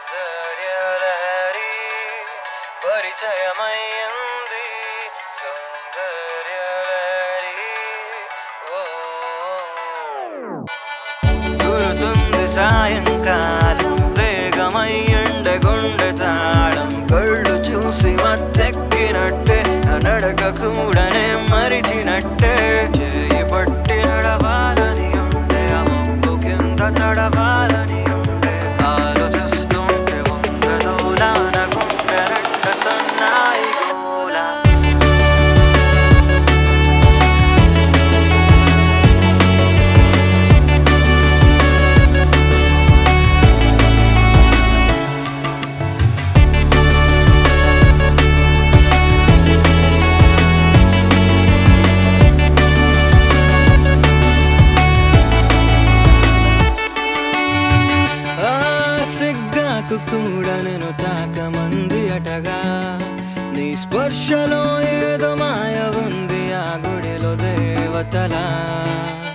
సౌందర్యలహరి పరిచయమయ్యింది సౌందర్యలహరి ఓ గురుతుంది సాయంకాలం వేగమై ఎండగుండె తాళం కళ్ళు చూసి మత్తెక్కినట్టే నడక కూడానే మరిచినట్టే చేయి పట్టి నడవాలని ఉండే ఆ మబ్బు కింద తడవాలని ఉండే ఆలోచిస్తుంటే ఉందదోలా నగుండె రెండ సన్నాయి గోలా సిగ్గాకు కూడా నేను తాకమంది అటగా నీ స్పర్శలో ఏదో మాయ ఉంది ఆ గుడిలో దేవతలా